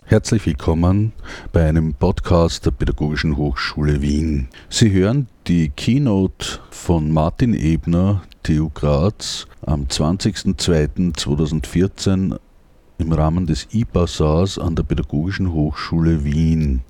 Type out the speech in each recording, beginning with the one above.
Herzlich willkommen bei einem Podcast der Pädagogischen Hochschule Wien. Sie hören die Keynote von Martin Ebner, TU Graz, am 20.02.2014 im Rahmen des IBASARs an der Pädagogischen Hochschule Wien.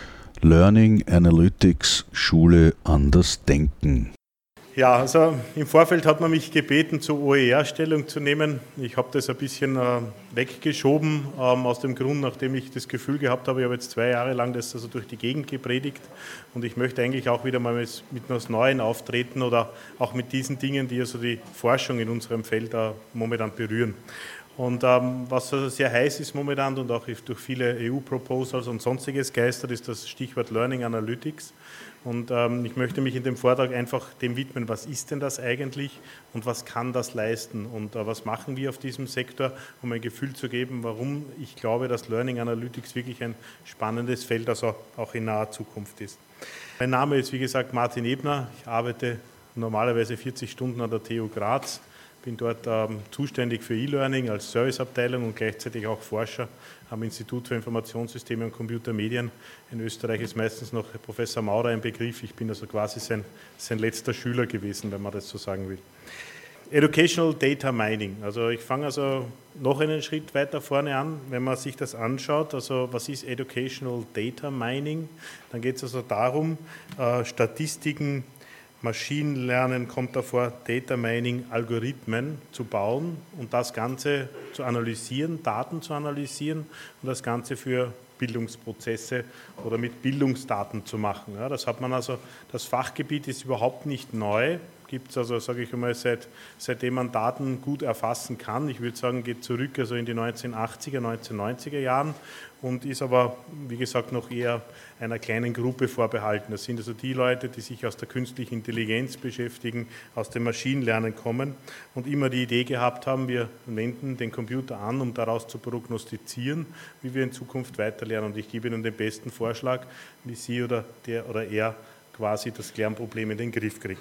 Learning Analytics Schule anders denken. Ja, also im Vorfeld hat man mich gebeten, zur OER Stellung zu nehmen. Ich habe das ein bisschen weggeschoben, aus dem Grund, nachdem ich das Gefühl gehabt habe, ich habe jetzt 2 Jahre lang das also durch die Gegend gepredigt und ich möchte eigentlich auch wieder mal mit etwas Neuem auftreten oder auch mit diesen Dingen, die also die Forschung in unserem Feld momentan berühren. Und was also sehr heiß ist momentan und auch durch viele EU-Proposals und sonstiges geistert, ist das Stichwort Learning Analytics. Und ich möchte mich in dem Vortrag einfach dem widmen, was ist denn das eigentlich und was kann das leisten und was machen wir auf diesem Sektor, um ein Gefühl zu geben, warum ich glaube, dass Learning Analytics wirklich ein spannendes Feld, also auch in naher Zukunft ist. Mein Name ist, wie gesagt, Martin Ebner. Ich arbeite normalerweise 40 Stunden an der TU Graz. Bin dort zuständig für E-Learning als Serviceabteilung und gleichzeitig auch Forscher am Institut für Informationssysteme und Computermedien. In Österreich ist meistens noch Professor Maurer ein Begriff. Ich bin also quasi sein letzter Schüler gewesen, wenn man das so sagen will. Educational Data Mining. Also ich fange also noch einen Schritt weiter vorne an, wenn man sich das anschaut. Also was ist Educational Data Mining? Dann geht es also darum, Statistiken, Maschinenlernen kommt davor, Data Mining, Algorithmen zu bauen und das Ganze zu analysieren, Daten zu analysieren und das Ganze für Bildungsprozesse oder mit Bildungsdaten zu machen. Ja, das hat man also, das Fachgebiet ist überhaupt nicht neu, gibt es also, sage ich einmal, seitdem man Daten gut erfassen kann. Ich würde sagen, geht zurück also in die 1980er, 1990er Jahren und ist aber, wie gesagt, noch eher einer kleinen Gruppe vorbehalten. Das sind also die Leute, die sich aus der künstlichen Intelligenz beschäftigen, aus dem Maschinenlernen kommen und immer die Idee gehabt haben, wir wenden den Computer an, um daraus zu prognostizieren, wie wir in Zukunft weiterlernen. Und ich gebe Ihnen den besten Vorschlag, wie Sie oder der oder er quasi das Lernproblem in den Griff kriegt.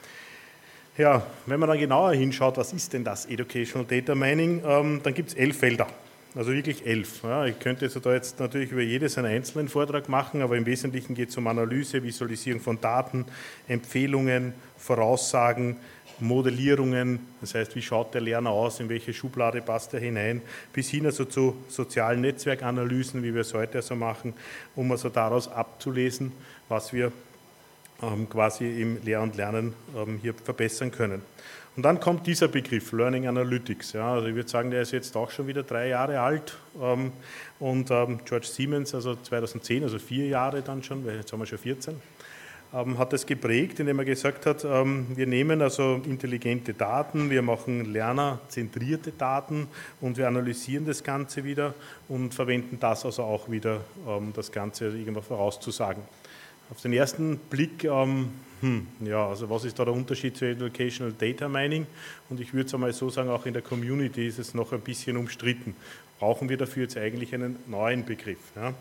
Ja, wenn man dann genauer hinschaut, was ist denn das Educational Data Mining, dann gibt es 11 Felder. Also wirklich 11. Ja, ich könnte also da jetzt natürlich über jedes einen einzelnen Vortrag machen, aber im Wesentlichen geht es um Analyse, Visualisierung von Daten, Empfehlungen, Voraussagen, Modellierungen, das heißt, wie schaut der Lerner aus, in welche Schublade passt er hinein, bis hin also zu sozialen Netzwerkanalysen, wie wir es heute also machen, um also daraus abzulesen, was wir quasi im Lehr- und Lernen hier verbessern können. Und dann kommt dieser Begriff, Learning Analytics. Ja, also ich würde sagen, der ist jetzt auch schon wieder 3 Jahre alt und George Siemens, also 2010, also 4 Jahre dann schon, weil jetzt haben wir schon 14, hat das geprägt, indem er gesagt hat, wir nehmen also intelligente Daten, wir machen lernerzentrierte Daten und wir analysieren das Ganze wieder und verwenden das also auch wieder, das Ganze irgendwann vorauszusagen. Auf den ersten Blick, also was ist da der Unterschied zu Educational Data Mining? Und ich würde es einmal so sagen, auch in der Community ist es noch ein bisschen umstritten. Brauchen wir dafür jetzt eigentlich einen neuen Begriff?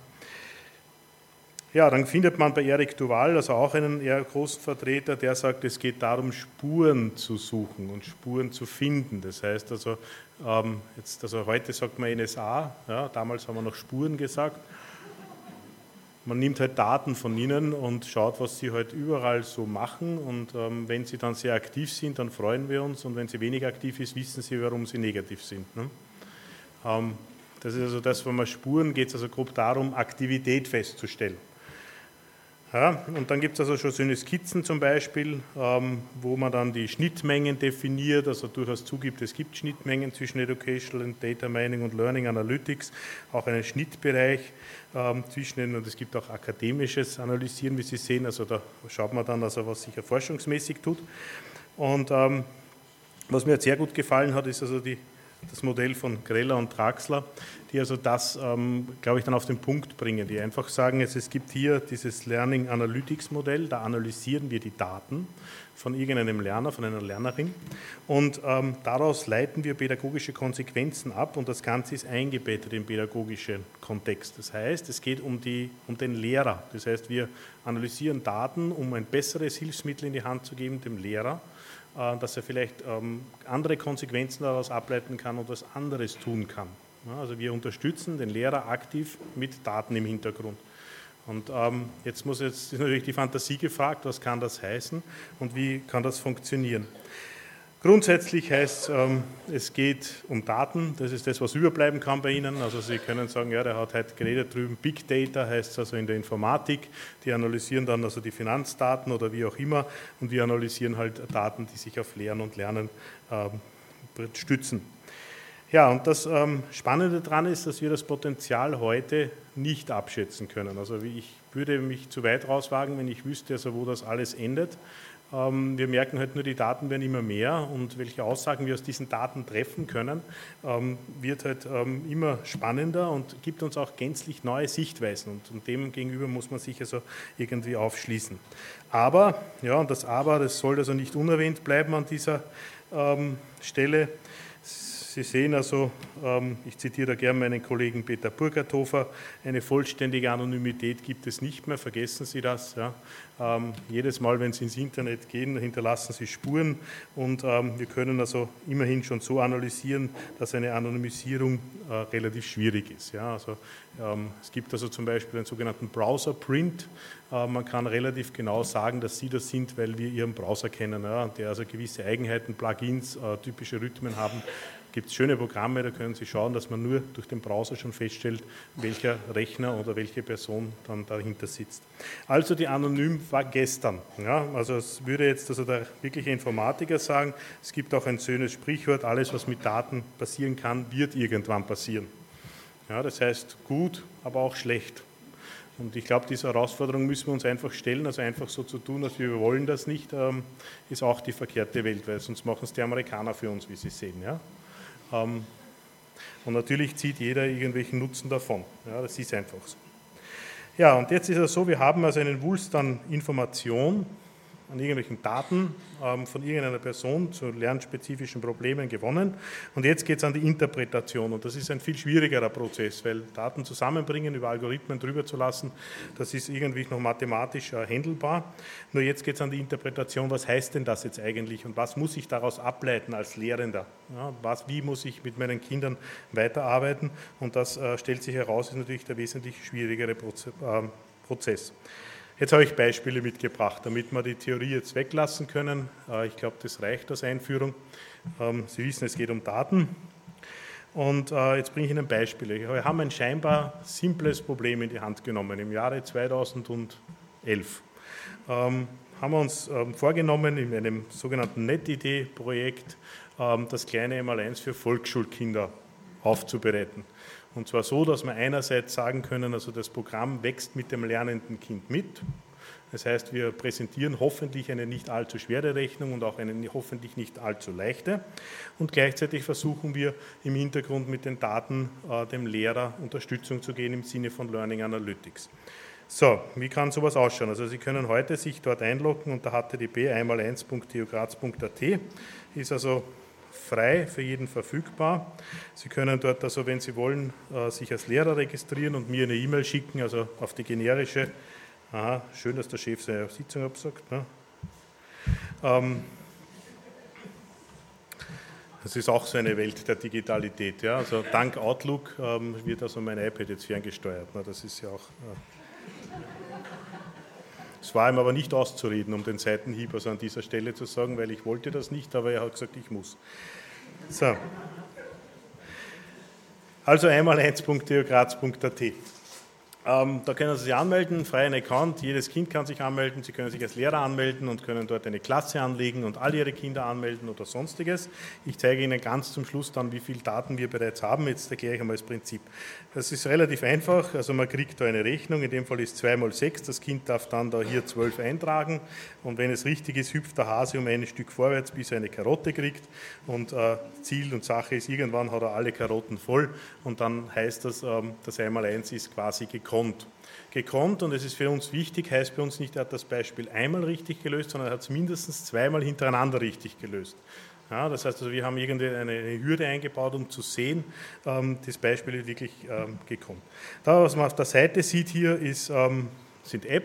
Ja, dann findet man bei Eric Duval, also auch einen eher großen Vertreter, der sagt, es geht darum, Spuren zu suchen und Spuren zu finden. Das heißt also, heute sagt man NSA, ja, damals haben wir noch Spuren gesagt. Man nimmt halt Daten von ihnen und schaut, was sie halt überall so machen und wenn sie dann sehr aktiv sind, dann freuen wir uns und wenn sie weniger aktiv ist, wissen sie, warum sie negativ sind. Ne? Das ist also das, wenn man Spuren, geht es also grob darum, Aktivität festzustellen. Ja, und dann gibt es also schon so eine Skizzen zum Beispiel, wo man dann die Schnittmengen definiert, also durchaus zugibt, es gibt Schnittmengen zwischen Educational and Data Mining und Learning Analytics, auch einen Schnittbereich zwischen den, und es gibt auch akademisches Analysieren, wie Sie sehen, also da schaut man dann, also was sich ja forschungsmäßig tut. Und was mir jetzt sehr gut gefallen hat, ist also das Modell von Greller und Traxler, die also das, glaube ich, dann auf den Punkt bringen, die einfach sagen, es gibt hier dieses Learning Analytics Modell, da analysieren wir die Daten von irgendeinem Lerner, von einer Lernerin und daraus leiten wir pädagogische Konsequenzen ab und das Ganze ist eingebettet im pädagogischen Kontext. Das heißt, es geht um den Lehrer, das heißt, wir analysieren Daten, um ein besseres Hilfsmittel in die Hand zu geben, dem Lehrer, dass er vielleicht andere Konsequenzen daraus ableiten kann und was anderes tun kann. Ja, also wir unterstützen den Lehrer aktiv mit Daten im Hintergrund. Und jetzt ist natürlich die Fantasie gefragt, was kann das heißen und wie kann das funktionieren. Grundsätzlich heißt es geht um Daten, das ist das, was überbleiben kann bei Ihnen. Also Sie können sagen, ja, der hat heute geredet drüben, Big Data heißt es also in der Informatik, die analysieren dann also die Finanzdaten oder wie auch immer und wir analysieren halt Daten, die sich auf Lehren und Lernen stützen. Ja, und das Spannende daran ist, dass wir das Potenzial heute nicht abschätzen können. Also ich würde mich zu weit rauswagen, wenn ich wüsste, also wo das alles endet. Wir merken halt nur, die Daten werden immer mehr und welche Aussagen wir aus diesen Daten treffen können, wird halt immer spannender und gibt uns auch gänzlich neue Sichtweisen und dem gegenüber muss man sich also irgendwie aufschließen. Aber, ja, und das Aber, das soll also nicht unerwähnt bleiben an dieser Stelle. Sie sehen also, ich zitiere da gerne meinen Kollegen Peter Burgerthofer, eine vollständige Anonymität gibt es nicht mehr, vergessen Sie das. Ja. Jedes Mal, wenn Sie ins Internet gehen, hinterlassen Sie Spuren und wir können also immerhin schon so analysieren, dass eine Anonymisierung relativ schwierig ist. Ja. Also, es gibt also zum Beispiel einen sogenannten Browser-Print. Man kann relativ genau sagen, dass Sie das sind, weil wir Ihren Browser kennen, ja, der also gewisse Eigenheiten, Plugins, typische Rhythmen haben. Gibt es schöne Programme, da können Sie schauen, dass man nur durch den Browser schon feststellt, welcher Rechner oder welche Person dann dahinter sitzt. Also die Anonym war gestern. Ja, also es würde jetzt also der wirkliche Informatiker sagen, es gibt auch ein schönes Sprichwort, alles was mit Daten passieren kann, wird irgendwann passieren. Ja, das heißt gut, aber auch schlecht. Und ich glaube, diese Herausforderung müssen wir uns einfach stellen, also einfach so zu tun, als wir wollen das nicht, ist auch die verkehrte Welt, weil sonst machen es die Amerikaner für uns, wie Sie sehen. Ja? Und natürlich zieht jeder irgendwelchen Nutzen davon. Ja, das ist einfach so. Ja, und jetzt ist es so, wir haben also einen Wulst an Information, an irgendwelchen Daten von irgendeiner Person zu lernspezifischen Problemen gewonnen. Und jetzt geht es an die Interpretation. Und das ist ein viel schwierigerer Prozess, weil Daten zusammenbringen, über Algorithmen drüber zu lassen, das ist irgendwie noch mathematisch handelbar. Nur jetzt geht es an die Interpretation, was heißt denn das jetzt eigentlich und was muss ich daraus ableiten als Lehrender? Ja, wie muss ich mit meinen Kindern weiterarbeiten? Und das stellt sich heraus, ist natürlich der wesentlich schwierigere Prozess. Jetzt habe ich Beispiele mitgebracht, damit wir die Theorie jetzt weglassen können. Ich glaube, das reicht als Einführung. Sie wissen, es geht um Daten. Und jetzt bringe ich Ihnen Beispiele. Wir haben ein scheinbar simples Problem in die Hand genommen im Jahre 2011. Haben wir uns vorgenommen, in einem sogenannten NetID-Projekt das kleine Einmaleins für Volksschulkinder aufzubereiten. Und zwar so, dass wir einerseits sagen können, also das Programm wächst mit dem lernenden Kind mit. Das heißt, wir präsentieren hoffentlich eine nicht allzu schwere Rechnung und auch eine hoffentlich nicht allzu leichte. Und gleichzeitig versuchen wir im Hintergrund mit den Daten dem Lehrer Unterstützung zu geben im Sinne von Learning Analytics. So, wie kann sowas ausschauen? Also Sie können heute sich dort einloggen unter http://einmal1.theograz.at. Ist also frei für jeden verfügbar. Sie können dort also, wenn Sie wollen, sich als Lehrer registrieren und mir eine E-Mail schicken, also auf die generische, schön, dass der Chef seine Sitzung absagt. Ne? Das ist auch so eine Welt der Digitalität. Ja? Also dank Outlook wird also mein iPad jetzt ferngesteuert. Ne? Das ist ja auch... Es war ihm aber nicht auszureden, um den Seitenhieb also an dieser Stelle zu sagen, weil ich wollte das nicht, aber er hat gesagt, ich muss. So. Also einmal1.theograz.at. Da können Sie sich anmelden, freien Account, jedes Kind kann sich anmelden, Sie können sich als Lehrer anmelden und können dort eine Klasse anlegen und all Ihre Kinder anmelden oder sonstiges. Ich zeige Ihnen ganz zum Schluss dann, wie viele Daten wir bereits haben. Jetzt erkläre ich einmal das Prinzip. Das ist relativ einfach, also man kriegt da eine Rechnung, in dem Fall ist 2 mal 6, das Kind darf dann da hier 12 eintragen und wenn es richtig ist, hüpft der Hase um ein Stück vorwärts, bis er eine Karotte kriegt und Ziel und Sache ist, irgendwann hat er alle Karotten voll und dann heißt das, das 1x1 ist quasi gekonnt. Und es ist für uns wichtig, heißt bei uns nicht, er hat das Beispiel einmal richtig gelöst, sondern er hat es mindestens zweimal hintereinander richtig gelöst. Ja, das heißt, also wir haben eine Hürde eingebaut, um zu sehen, das Beispiel ist wirklich gekonnt. Da, was man auf der Seite sieht hier, sind Apps.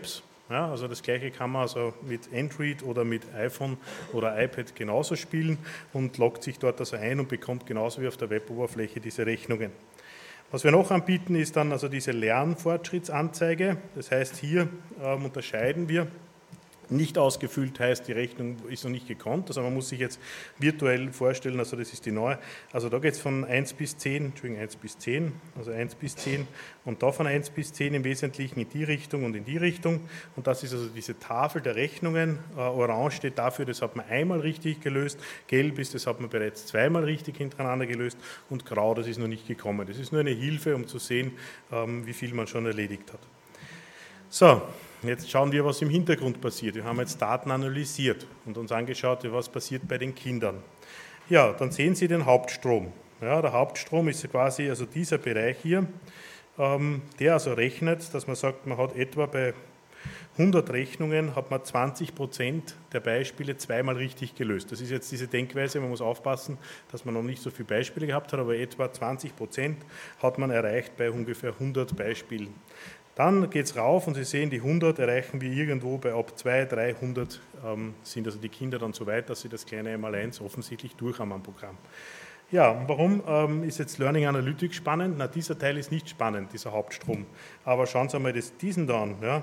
Ja, also das Gleiche kann man also mit Android oder mit iPhone oder iPad genauso spielen und loggt sich dort also ein und bekommt genauso wie auf der Weboberfläche diese Rechnungen. Was wir noch anbieten, ist dann also diese Lernfortschrittsanzeige. Das heißt, hier unterscheiden wir. Nicht ausgefüllt heißt, die Rechnung ist noch nicht gekonnt, also man muss sich jetzt virtuell vorstellen, also das ist die neue, also da geht es von 1 bis 10, also 1 bis 10 und da von 1 bis 10 im Wesentlichen in die Richtung und in die Richtung und das ist also diese Tafel der Rechnungen, orange steht dafür, das hat man einmal richtig gelöst, gelb ist, das hat man bereits zweimal richtig hintereinander gelöst und grau, das ist noch nicht gekommen. Das ist nur eine Hilfe, um zu sehen, wie viel man schon erledigt hat. So, jetzt schauen wir, was im Hintergrund passiert. Wir haben jetzt Daten analysiert und uns angeschaut, was passiert bei den Kindern. Ja, dann sehen Sie den Hauptstrom. Ja, der Hauptstrom ist quasi also dieser Bereich hier, der also rechnet, dass man sagt, man hat etwa bei 100 Rechnungen hat man 20% der Beispiele zweimal richtig gelöst. Das ist jetzt diese Denkweise, man muss aufpassen, dass man noch nicht so viele Beispiele gehabt hat, aber etwa 20% hat man erreicht bei ungefähr 100 Beispielen. Dann geht es rauf und Sie sehen, die 100 erreichen wir irgendwo bei ab 200, 300 sind also die Kinder dann so weit, dass sie das kleine Einmaleins offensichtlich durch haben am Programm. Ja, und warum ist jetzt Learning Analytics spannend? Na, dieser Teil ist nicht spannend, dieser Hauptstrom. Aber schauen Sie mal diesen da an. Ja.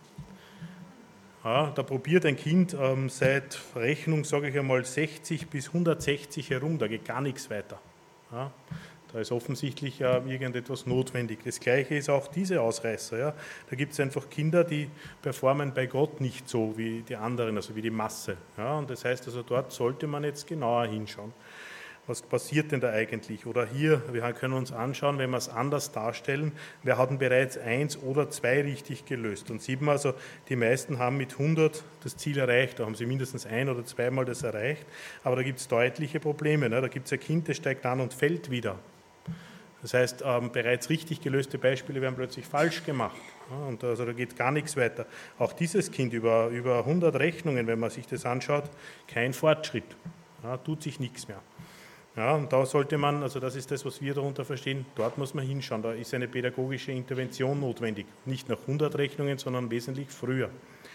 Ja, da probiert ein Kind seit Rechnung, sage ich einmal, 60 bis 160 herum, da geht gar nichts weiter. Ja. Da ist offensichtlich irgendetwas notwendig. Das Gleiche ist auch diese Ausreißer. Ja. Da gibt es einfach Kinder, die performen bei Gott nicht so wie die anderen, also wie die Masse. Ja. Und das heißt, also dort sollte man jetzt genauer hinschauen. Was passiert denn da eigentlich? Oder hier, wir können uns anschauen, wenn wir es anders darstellen, wir hatten bereits 1 oder 2 richtig gelöst. Und sieht man also, die meisten haben mit 100 das Ziel erreicht, da haben sie mindestens 1 oder 2 Mal das erreicht. Aber da gibt es deutliche Probleme. Ne? Da gibt es ein Kind, das steigt an und fällt wieder. Das heißt, bereits richtig gelöste Beispiele werden plötzlich falsch gemacht. Ja, und also da geht gar nichts weiter. Auch dieses Kind über 100 Rechnungen, wenn man sich das anschaut, kein Fortschritt. Ja, tut sich nichts mehr. Ja, und da sollte man, also das ist das, was wir darunter verstehen, dort muss man hinschauen. Da ist eine pädagogische Intervention notwendig. Nicht nach 100 Rechnungen, sondern wesentlich früher.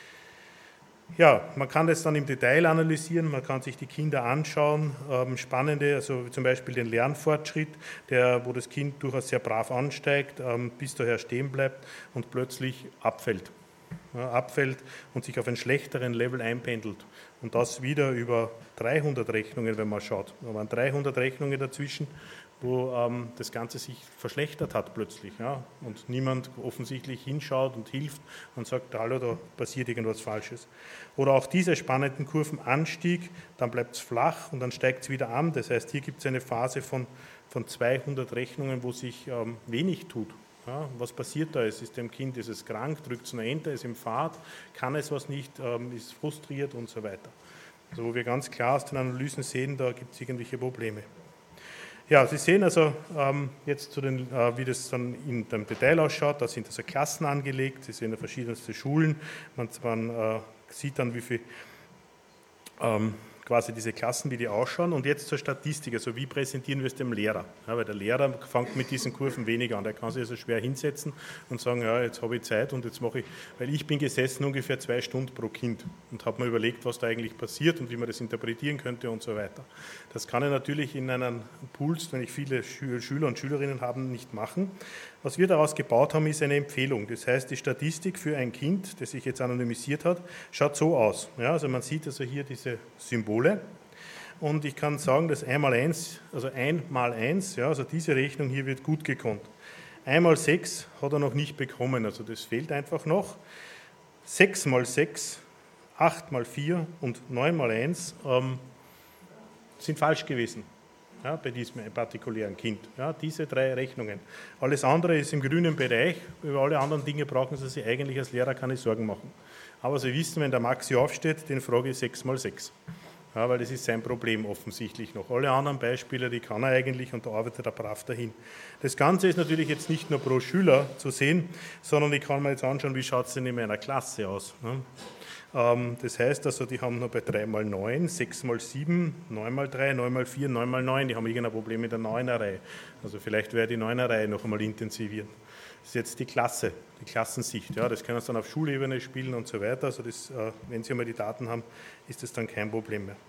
Ja, man kann das dann im Detail analysieren, man kann sich die Kinder anschauen, spannende, also zum Beispiel den Lernfortschritt, wo das Kind durchaus sehr brav ansteigt, bis daher stehen bleibt und plötzlich abfällt. Ja, abfällt und sich auf einen schlechteren Level einpendelt. Und das wieder über 300 Rechnungen, wenn man schaut. Da waren 300 Rechnungen dazwischen, wo das Ganze sich verschlechtert hat plötzlich. Ja, und niemand offensichtlich hinschaut und hilft und sagt, hallo, da passiert irgendwas Falsches. Oder auch diese spannenden Kurven, Anstieg, dann bleibt es flach und dann steigt es wieder an. Das heißt, hier gibt es eine Phase von 200 Rechnungen, wo sich wenig tut. Ja, was passiert da? Ist dem Kind, ist es krank, drückt es nur Enter, ist im Fahrt, kann es was nicht, ist frustriert und so weiter. Also wo wir ganz klar aus den Analysen sehen, da gibt es irgendwelche Probleme. Ja, Sie sehen also jetzt wie das dann in dem Detail ausschaut, da sind also Klassen angelegt, Sie sehen verschiedenste Schulen, man sieht dann, wie viel quasi diese Klassen, wie die ausschauen. Und jetzt zur Statistik, also wie präsentieren wir es dem Lehrer? Ja, weil der Lehrer fängt mit diesen Kurven weniger an. Der kann sich also schwer hinsetzen und sagen, ja, jetzt habe ich Zeit und jetzt mache ich, weil ich bin gesessen ungefähr 2 Stunden pro Kind und habe mir überlegt, was da eigentlich passiert und wie man das interpretieren könnte und so weiter. Das kann ich natürlich in einem Puls, wenn ich viele Schüler und Schülerinnen habe, nicht machen. Was wir daraus gebaut haben, ist eine Empfehlung. Das heißt, die Statistik für ein Kind, das sich jetzt anonymisiert hat, schaut so aus. Ja, also man sieht also hier diese Symbole und ich kann sagen, dass 1x1, also 1x1, ja, also diese Rechnung hier wird gut gekonnt. 1x6 hat er noch nicht bekommen, also das fehlt einfach noch. 6x6, 8x4 und 9x1 sind falsch gewesen. Ja, bei diesem partikulären Kind. Ja, diese 3 Rechnungen. Alles andere ist im grünen Bereich. Über alle anderen Dinge brauchen Sie sich eigentlich als Lehrer keine Sorgen machen. Aber Sie wissen, wenn der Maxi aufsteht, den frage ich 6x6. Ja, weil das ist sein Problem offensichtlich noch. Alle anderen Beispiele, die kann er eigentlich und da arbeitet er brav dahin. Das Ganze ist natürlich jetzt nicht nur pro Schüler zu sehen, sondern ich kann mir jetzt anschauen, wie schaut es denn in meiner Klasse aus. Das heißt also, die haben noch bei 3x9, 6x7, 9x3, 9x4, 9x9, die haben irgendein Problem mit der 9er-Reihe. Also vielleicht werde ich die 9er-Reihe noch einmal intensivieren. Das ist jetzt die Klasse, die Klassensicht. Ja, das können Sie dann auf Schulebene spielen und so weiter. Also das, wenn Sie einmal die Daten haben, ist das dann kein Problem mehr.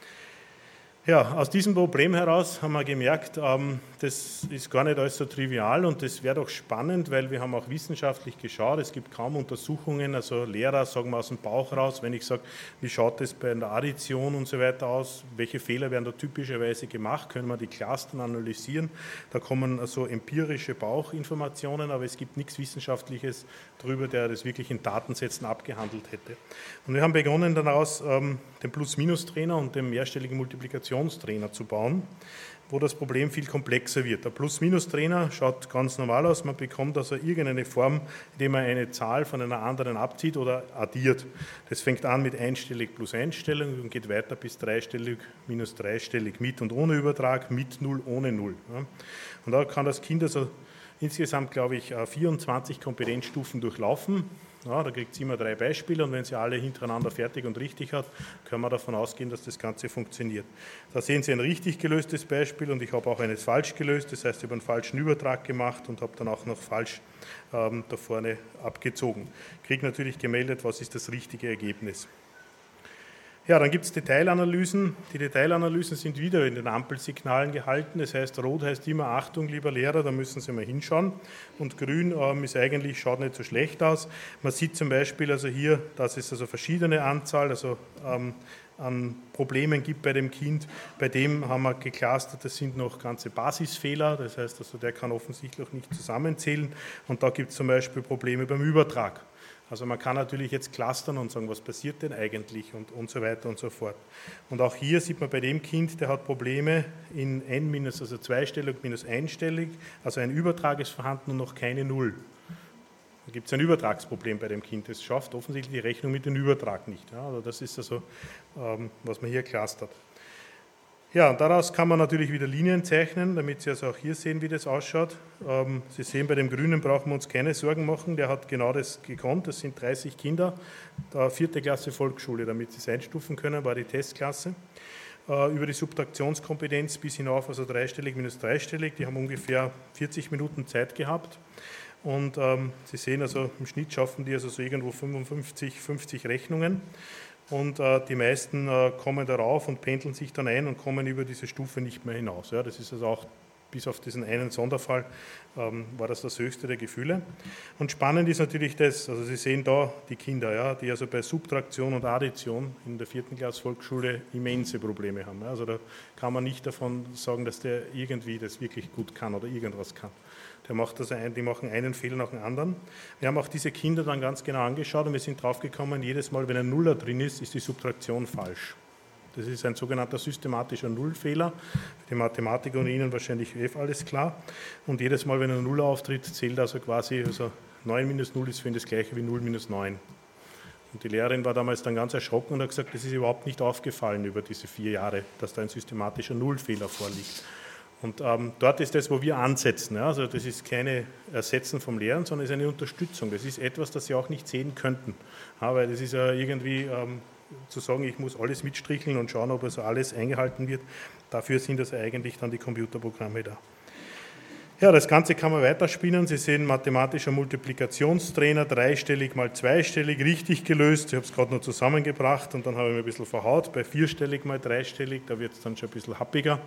Ja, aus diesem Problem heraus haben wir gemerkt, das ist gar nicht alles so trivial und das wäre doch spannend, weil wir haben auch wissenschaftlich geschaut, es gibt kaum Untersuchungen, also Lehrer sagen wir aus dem Bauch raus, wenn ich sage, wie schaut das bei der Addition und so weiter aus, welche Fehler werden da typischerweise gemacht, können wir die Cluster analysieren, da kommen also empirische Bauchinformationen, aber es gibt nichts Wissenschaftliches darüber, der das wirklich in Datensätzen abgehandelt hätte. Und wir haben begonnen daraus, den Plus-Minus-Trainer und den mehrstelligen Multiplikationstrainer zu bauen, wo das Problem viel komplexer wird. Der Plus-Minus-Trainer schaut ganz normal aus, man bekommt also irgendeine Form, indem man eine Zahl von einer anderen abzieht oder addiert. Das fängt an mit einstellig plus einstellig und geht weiter bis dreistellig minus dreistellig, mit und ohne Übertrag, mit Null, ohne Null. Und da kann das Kind also insgesamt, glaube ich, 24 Kompetenzstufen durchlaufen. Ja, da kriegt sie immer 3 Beispiele und wenn sie alle hintereinander fertig und richtig hat, können wir davon ausgehen, dass das Ganze funktioniert. Da sehen Sie ein richtig gelöstes Beispiel und ich habe auch eines falsch gelöst, das heißt, ich habe einen falschen Übertrag gemacht und habe dann auch noch falsch da vorne abgezogen. Ich kriege natürlich gemeldet, was ist das richtige Ergebnis. Ja, dann gibt es Detailanalysen. Die Detailanalysen sind wieder in den Ampelsignalen gehalten. Das heißt, rot heißt immer Achtung, lieber Lehrer, da müssen Sie mal hinschauen. Und grün ist eigentlich, schaut nicht so schlecht aus. Man sieht zum Beispiel also hier, dass es also verschiedene Anzahl an Problemen gibt bei dem Kind. Bei dem haben wir geclustert, das sind noch ganze Basisfehler. Das heißt, also der kann offensichtlich nicht zusammenzählen. Und da gibt es zum Beispiel Probleme beim Übertrag. Also man kann natürlich jetzt clustern und sagen, was passiert denn eigentlich und so weiter und so fort. Und auch hier sieht man bei dem Kind, der hat Probleme in n minus, also zweistellig minus einstellig, also ein Übertrag ist vorhanden und noch keine Null. Da gibt es ein Übertragsproblem bei dem Kind, das schafft offensichtlich die Rechnung mit dem Übertrag nicht. Ja, also das ist also, was man hier clustert. Ja, und daraus kann man natürlich wieder Linien zeichnen, damit Sie also auch hier sehen, wie das ausschaut. Sie sehen, bei dem Grünen brauchen wir uns keine Sorgen machen, der hat genau das gekonnt, das sind 30 Kinder, 4. Klasse Volksschule, damit Sie es einstufen können, war die Testklasse. Über die Subtraktionskompetenz bis hinauf, also dreistellig minus dreistellig, die haben ungefähr 40 Minuten Zeit gehabt. Und Sie sehen also, im Schnitt schaffen die also so irgendwo 55, 50 Rechnungen. Und die meisten kommen darauf und pendeln sich dann ein und kommen über diese Stufe nicht mehr hinaus. Ja, das ist also auch, bis auf diesen einen Sonderfall, war das höchste der Gefühle. Und spannend ist natürlich das, also Sie sehen da die Kinder, ja, die also bei Subtraktion und Addition in der 4. Klasse Volksschule immense Probleme haben. Ja. Also da kann man nicht davon sagen, dass der irgendwie das wirklich gut kann oder irgendwas kann. Die machen einen Fehler nach dem anderen. Wir haben auch diese Kinder dann ganz genau angeschaut und wir sind draufgekommen, jedes Mal, wenn ein Nuller drin ist, ist die Subtraktion falsch. Das ist ein sogenannter systematischer Nullfehler. Für die Mathematiker und Ihnen wahrscheinlich alles klar. Und jedes Mal, wenn ein Nuller auftritt, zählt also quasi, also 9 minus 0 ist für ihn das gleiche wie 0 minus 9. Und die Lehrerin war damals dann ganz erschrocken und hat gesagt, das ist überhaupt nicht aufgefallen über diese 4 Jahre, dass da ein systematischer Nullfehler vorliegt. Und dort ist das, wo wir ansetzen. Ja? Also das ist keine Ersetzen vom Lehren, sondern es ist eine Unterstützung. Das ist etwas, das Sie auch nicht sehen könnten. Ja, weil das ist ja irgendwie zu sagen, ich muss alles mitstricheln und schauen, ob also alles eingehalten wird. Dafür sind also eigentlich dann die Computerprogramme da. Ja, das Ganze kann man weiterspinnen. Sie sehen mathematischer Multiplikationstrainer, dreistellig mal zweistellig, richtig gelöst. Ich habe es gerade noch zusammengebracht und dann habe ich mir ein bisschen verhaut. Bei vierstellig mal dreistellig, da wird es dann schon ein bisschen happiger.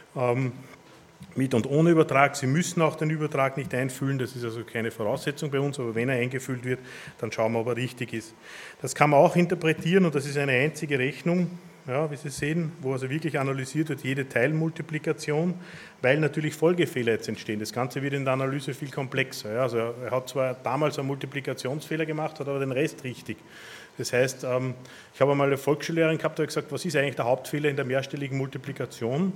Mit und ohne Übertrag. Sie müssen auch den Übertrag nicht einfüllen, das ist also keine Voraussetzung bei uns, aber wenn er eingefüllt wird, dann schauen wir, ob er richtig ist. Das kann man auch interpretieren und das ist eine einzige Rechnung, ja, wie Sie sehen, wo also wirklich analysiert wird, jede Teilmultiplikation, weil natürlich Folgefehler jetzt entstehen. Das Ganze wird in der Analyse viel komplexer. Ja. Also er hat zwar damals einen Multiplikationsfehler gemacht, hat aber den Rest richtig. Das heißt, ich habe einmal eine Volksschullehrerin gehabt, die hat gesagt, was ist eigentlich der Hauptfehler in der mehrstelligen Multiplikation?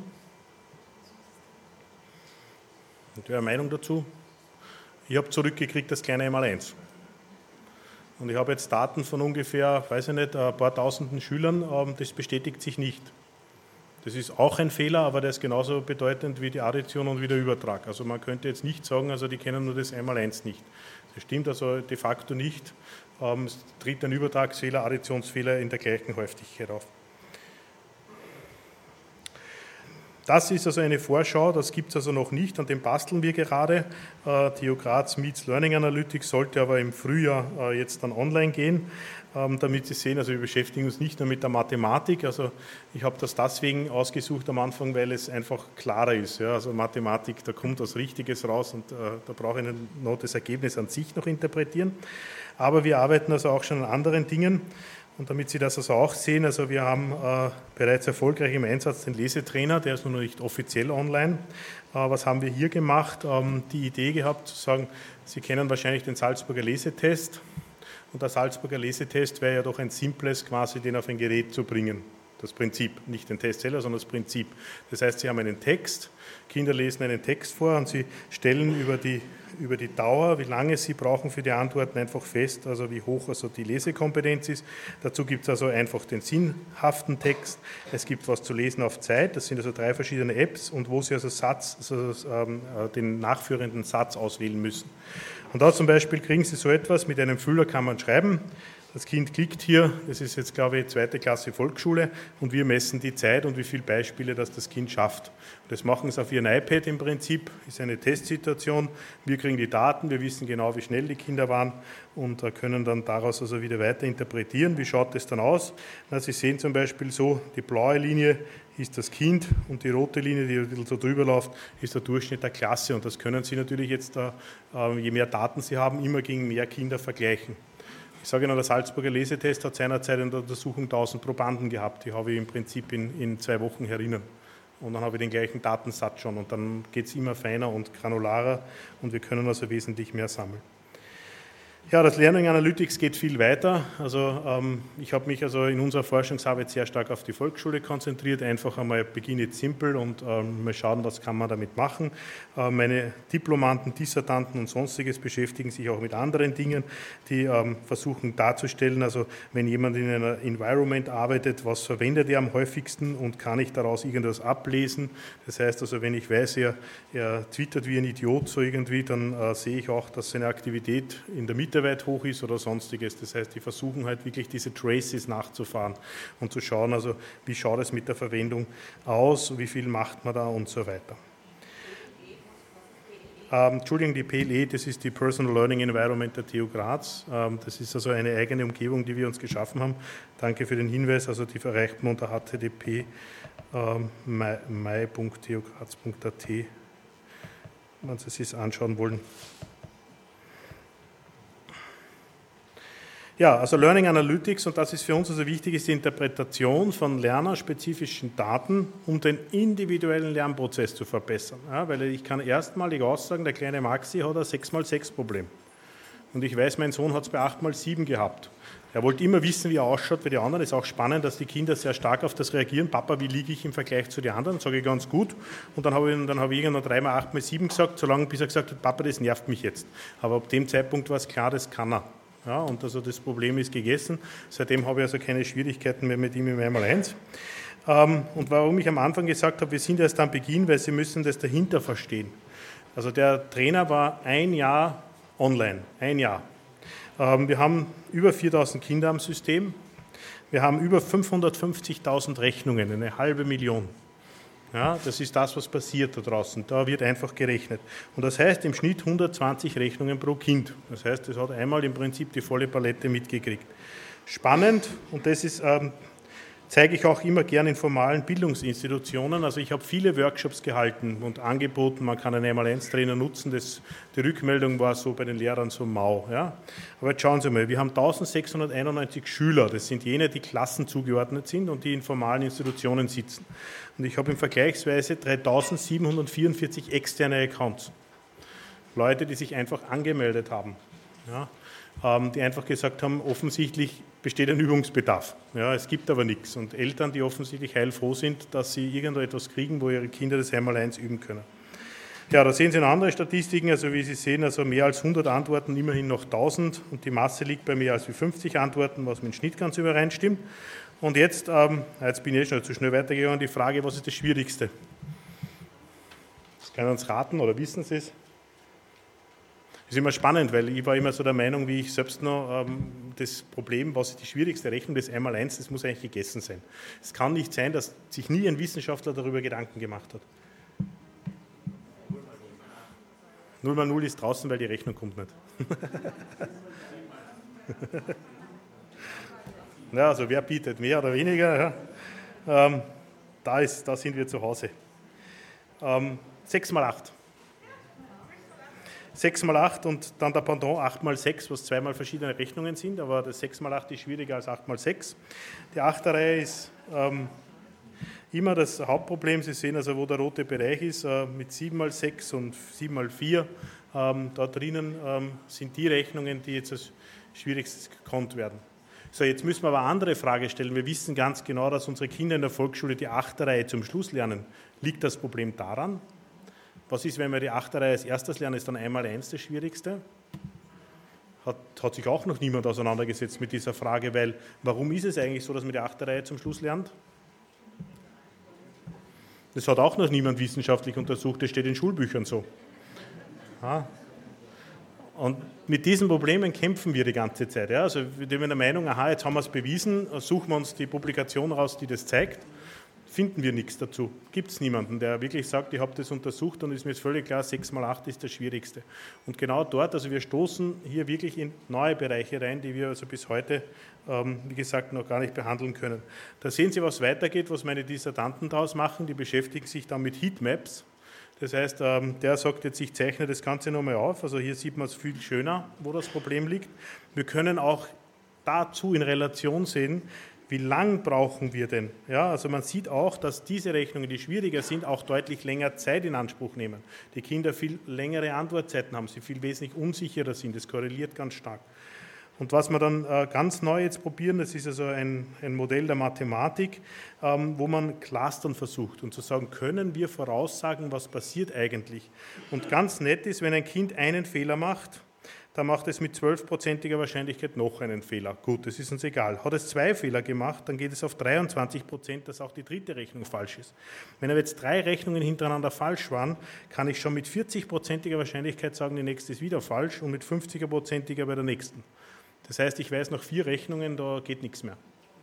Und wer eine Meinung dazu? Ich habe zurückgekriegt das kleine Einmaleins. Und ich habe jetzt Daten von ungefähr, weiß ich nicht, ein paar tausenden Schülern, das bestätigt sich nicht. Das ist auch ein Fehler, aber der ist genauso bedeutend wie die Addition und wie der Übertrag. Also man könnte jetzt nicht sagen, also die kennen nur das Einmaleins nicht. Das stimmt also de facto nicht. Es tritt ein Übertragsfehler, Additionsfehler in der gleichen Häufigkeit auf. Das ist also eine Vorschau, das gibt es also noch nicht, an dem basteln wir gerade. TU Graz meets Learning Analytics sollte aber im Frühjahr jetzt dann online gehen, damit Sie sehen, also wir beschäftigen uns nicht nur mit der Mathematik, also ich habe das deswegen ausgesucht am Anfang, weil es einfach klarer ist. Ja, also Mathematik, da kommt was Richtiges raus und da brauche ich nicht noch das Ergebnis an sich noch interpretieren. Aber wir arbeiten also auch schon an anderen Dingen. Und damit Sie das also auch sehen, also wir haben bereits erfolgreich im Einsatz den Lesetrainer, der ist noch nicht offiziell online. Was haben wir hier gemacht? Die Idee gehabt zu sagen, Sie kennen wahrscheinlich den Salzburger Lesetest. Und der Salzburger Lesetest wäre ja doch ein simples, quasi den auf ein Gerät zu bringen. Das Prinzip, nicht den Test selber, sondern das Prinzip. Das heißt, Sie haben einen Text, Kinder lesen einen Text vor und Sie stellen über die Dauer, wie lange Sie brauchen für die Antworten, einfach fest, also wie hoch also die Lesekompetenz ist. Dazu gibt es also einfach den sinnhaften Text, es gibt was zu lesen auf Zeit, das sind also 3 verschiedene Apps und wo Sie also den nachführenden Satz auswählen müssen. Und da zum Beispiel kriegen Sie so etwas, mit einem Füller kann man schreiben. Das Kind klickt hier, das ist jetzt glaube ich 2. Klasse Volksschule und wir messen die Zeit und wie viele Beispiele das Kind schafft. Das machen sie auf ihrem iPad im Prinzip, ist eine Testsituation. Wir kriegen die Daten, wir wissen genau, wie schnell die Kinder waren und können dann daraus also wieder weiter interpretieren. Wie schaut das dann aus? Na, Sie sehen zum Beispiel so, die blaue Linie ist das Kind und die rote Linie, die ein bisschen so drüber läuft, ist der Durchschnitt der Klasse. Und das können Sie natürlich jetzt, je mehr Daten Sie haben, immer gegen mehr Kinder vergleichen. Ich sage Ihnen, der Salzburger Lesetest hat seinerzeit in der Untersuchung 1000 Probanden gehabt. Die habe ich im Prinzip in 2 Wochen herinnen. Und dann habe ich den gleichen Datensatz schon. Und dann geht es immer feiner und granularer und wir können also wesentlich mehr sammeln. Ja, das Learning Analytics geht viel weiter. Also ich habe mich also in unserer Forschungsarbeit sehr stark auf die Volksschule konzentriert. Einfach einmal begin it simple und mal schauen, was kann man damit machen. Meine Diplomanden, Dissertanten und Sonstiges beschäftigen sich auch mit anderen Dingen, die versuchen darzustellen, also wenn jemand in einer Environment arbeitet, was verwendet er am häufigsten und kann ich daraus irgendwas ablesen. Das heißt also, wenn ich weiß, er twittert wie ein Idiot so irgendwie, dann sehe ich auch, dass seine Aktivität in der Mitte weit hoch ist oder sonstiges. Das heißt, die versuchen halt wirklich diese Traces nachzufahren und zu schauen, also wie schaut es mit der Verwendung aus, wie viel macht man da und so weiter. Entschuldigung, die PLE, das ist die Personal Learning Environment der TU Graz. Das ist also eine eigene Umgebung, die wir uns geschaffen haben. Danke für den Hinweis, also die erreicht man unter http mai.tugraz.at, wenn Sie sich anschauen wollen. Ja, also Learning Analytics, und das ist für uns also wichtig, ist die Interpretation von lernerspezifischen Daten, um den individuellen Lernprozess zu verbessern. Ja, weil ich kann erstmalig aussagen, der kleine Maxi hat ein 6x6-Problem. Und ich weiß, mein Sohn hat es bei 8x7 gehabt. Er wollte immer wissen, wie er ausschaut bei den anderen. Es ist auch spannend, dass die Kinder sehr stark auf das reagieren. Papa, wie liege ich im Vergleich zu den anderen? Sage ich ganz gut. Und dann habe ich irgendwann 3x8x7 gesagt, solange bis er gesagt hat, Papa, das nervt mich jetzt. Aber ab dem Zeitpunkt war es klar, das kann er. Ja, und also das Problem ist gegessen. Seitdem habe ich also keine Schwierigkeiten mehr mit ihm im 1x1. Und warum ich am Anfang gesagt habe, wir sind erst am Beginn, weil Sie müssen das dahinter verstehen. Also der Trainer war 1 Jahr online, 1 Jahr. Wir haben über 4.000 Kinder am System. Wir haben über 550.000 Rechnungen, 500.000. Ja, das ist das, was passiert da draußen. Da wird einfach gerechnet. Und das heißt im Schnitt 120 Rechnungen pro Kind. Das heißt, das hat einmal im Prinzip die volle Palette mitgekriegt. Spannend, und das ist, zeige ich auch immer gern in formalen Bildungsinstitutionen. Also ich habe viele Workshops gehalten und angeboten, man kann einen 1x1-Trainer nutzen. Die Rückmeldung war so bei den Lehrern so mau. Ja. Aber jetzt schauen Sie mal, wir haben 1691 Schüler. Das sind jene, die Klassen zugeordnet sind und die in formalen Institutionen sitzen. Und ich habe im Vergleichsweise 3744 externe Accounts. Leute, die sich einfach angemeldet haben. Ja. Die einfach gesagt haben, offensichtlich besteht ein Übungsbedarf. Ja, es gibt aber nichts. Und Eltern, die offensichtlich heilfroh sind, dass sie irgendetwas kriegen, wo ihre Kinder das 1x1 üben können. Ja, da sehen Sie noch andere Statistiken. Also wie Sie sehen, also mehr als 100 Antworten, immerhin noch 1000. Und die Masse liegt bei mehr als 50 Antworten, was mit dem Schnitt ganz übereinstimmt. Und jetzt bin ich schon zu schnell weitergegangen, die Frage, was ist das Schwierigste? Das können Sie uns raten oder wissen Sie es? ist immer spannend, weil ich war immer so der Meinung, wie ich selbst noch, das Problem, was ist die schwierigste Rechnung, das 1x1, das muss eigentlich gegessen sein. Es kann nicht sein, dass sich nie ein Wissenschaftler darüber Gedanken gemacht hat. 0 ist draußen, weil die Rechnung kommt nicht. Ja, also wer bietet, mehr oder weniger? Ja. Da sind wir zu Hause. 6 mal 8. 6 mal 8 und dann der Pendant 8 mal 6, was zweimal verschiedene Rechnungen sind, aber das 6 mal 8 ist schwieriger als 8 mal 6. Die 8er Reihe ist immer das Hauptproblem. Sie sehen also, wo der rote Bereich ist, mit 7 mal 6 und 7 mal 4. Da drinnen sind die Rechnungen, die jetzt als schwierigstes gekonnt werden. So, jetzt müssen wir aber eine andere Frage stellen. Wir wissen ganz genau, dass unsere Kinder in der Volksschule die 8er Reihe zum Schluss lernen. Liegt das Problem daran? Was ist, wenn wir die 8er Reihe als erstes lernen, ist dann 1x1 das Schwierigste? Hat sich auch noch niemand auseinandergesetzt mit dieser Frage, weil warum ist es eigentlich so, dass man die 8er Reihe zum Schluss lernt? Das hat auch noch niemand wissenschaftlich untersucht, das steht in Schulbüchern so. Und mit diesen Problemen kämpfen wir die ganze Zeit. Ja? Also wir sind der Meinung, jetzt haben wir es bewiesen, suchen wir uns die Publikation raus, die das zeigt. Finden wir nichts dazu. Gibt es niemanden, der wirklich sagt, ich habe das untersucht und ist mir jetzt völlig klar, 6 mal 8 ist das Schwierigste. Und genau dort, also wir stoßen hier wirklich in neue Bereiche rein, die wir also bis heute, wie gesagt, noch gar nicht behandeln können. Da sehen Sie, was weitergeht, was meine Dissertanten daraus machen. Die beschäftigen sich dann mit Heatmaps. Das heißt, der sagt jetzt, ich zeichne das Ganze nochmal auf. Also hier sieht man es viel schöner, wo das Problem liegt. Wir können auch dazu in Relation sehen, wie lang brauchen wir denn? Ja, also man sieht auch, dass diese Rechnungen, die schwieriger sind, auch deutlich länger Zeit in Anspruch nehmen. Die Kinder viel längere Antwortzeiten haben, sie viel wesentlich unsicherer sind. Das korreliert ganz stark. Und was wir dann ganz neu jetzt probieren, das ist also ein Modell der Mathematik, wo man Clustern versucht und zu sagen, können wir voraussagen, was passiert eigentlich? Und ganz nett ist, wenn ein Kind einen Fehler macht, dann macht es mit 12%iger Wahrscheinlichkeit noch einen Fehler. Gut, das ist uns egal. Hat es 2 Fehler gemacht, dann geht es auf 23%, dass auch die dritte Rechnung falsch ist. Wenn aber jetzt 3 Rechnungen hintereinander falsch waren, kann ich schon mit 40%iger Wahrscheinlichkeit sagen, die nächste ist wieder falsch und mit 50%iger bei der nächsten. Das heißt, ich weiß nach 4 Rechnungen, da geht nichts mehr.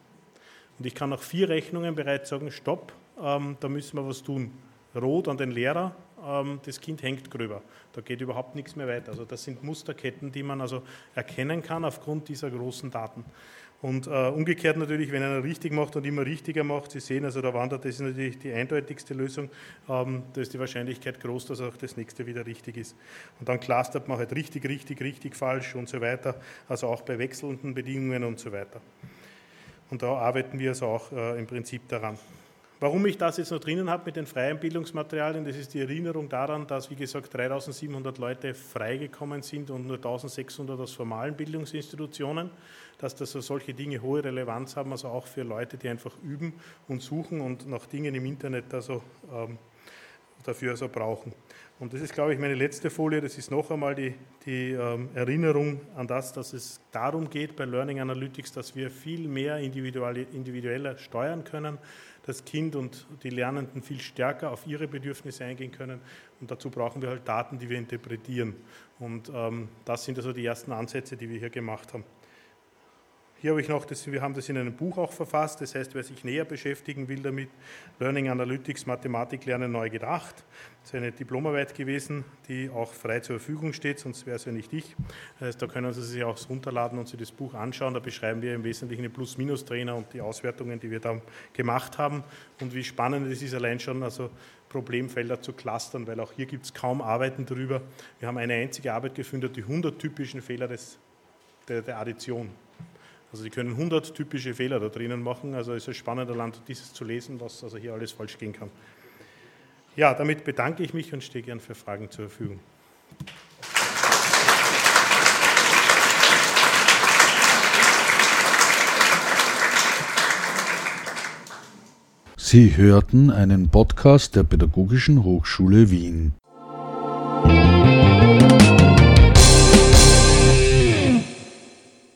Und ich kann nach 4 Rechnungen bereits sagen, stopp, da müssen wir was tun. Rot an den Lehrer, das Kind hängt drüber. Da geht überhaupt nichts mehr weiter. Also das sind Musterketten, die man also erkennen kann aufgrund dieser großen Daten. Und umgekehrt natürlich, wenn einer richtig macht und immer richtiger macht, Sie sehen, also da wandert, das ist natürlich die eindeutigste Lösung, da ist die Wahrscheinlichkeit groß, dass auch das nächste wieder richtig ist. Und dann clustert man halt richtig, falsch und so weiter, also auch bei wechselnden Bedingungen und so weiter. Und da arbeiten wir also auch im Prinzip daran. Warum ich das jetzt noch drinnen habe mit den freien Bildungsmaterialien, das ist die Erinnerung daran, dass, wie gesagt, 3.700 Leute freigekommen sind und nur 1.600 aus formalen Bildungsinstitutionen, dass das solche Dinge hohe Relevanz haben, also auch für Leute, die einfach üben und suchen und nach Dingen im Internet also, dafür also brauchen. Und das ist, glaube ich, meine letzte Folie, das ist noch einmal die Erinnerung an das, dass es darum geht bei Learning Analytics, dass wir viel mehr individueller steuern können, das Kind und die Lernenden viel stärker auf ihre Bedürfnisse eingehen können. Und dazu brauchen wir halt Daten, die wir interpretieren. Und das sind also die ersten Ansätze, die wir hier gemacht haben. Hier habe ich noch, wir haben das in einem Buch auch verfasst, das heißt, wer sich näher beschäftigen will damit, Learning Analytics, Mathematik lernen neu gedacht. Das ist eine Diplomarbeit gewesen, die auch frei zur Verfügung steht, sonst wäre es ja nicht ich. Das heißt, da können Sie sich auch runterladen und sich das Buch anschauen. Da beschreiben wir im Wesentlichen den Plus-Minus-Trainer und die Auswertungen, die wir da gemacht haben und wie spannend es ist, allein schon also Problemfelder zu clustern, weil auch hier gibt es kaum Arbeiten darüber. Wir haben eine einzige Arbeit gefunden, die 100 typischen Fehler der Addition. Also Sie können 100 typische Fehler da drinnen machen, also es ist spannend, dieses zu lesen, was also hier alles falsch gehen kann. Ja, damit bedanke ich mich und stehe gern für Fragen zur Verfügung. Sie hörten einen Podcast der Pädagogischen Hochschule Wien.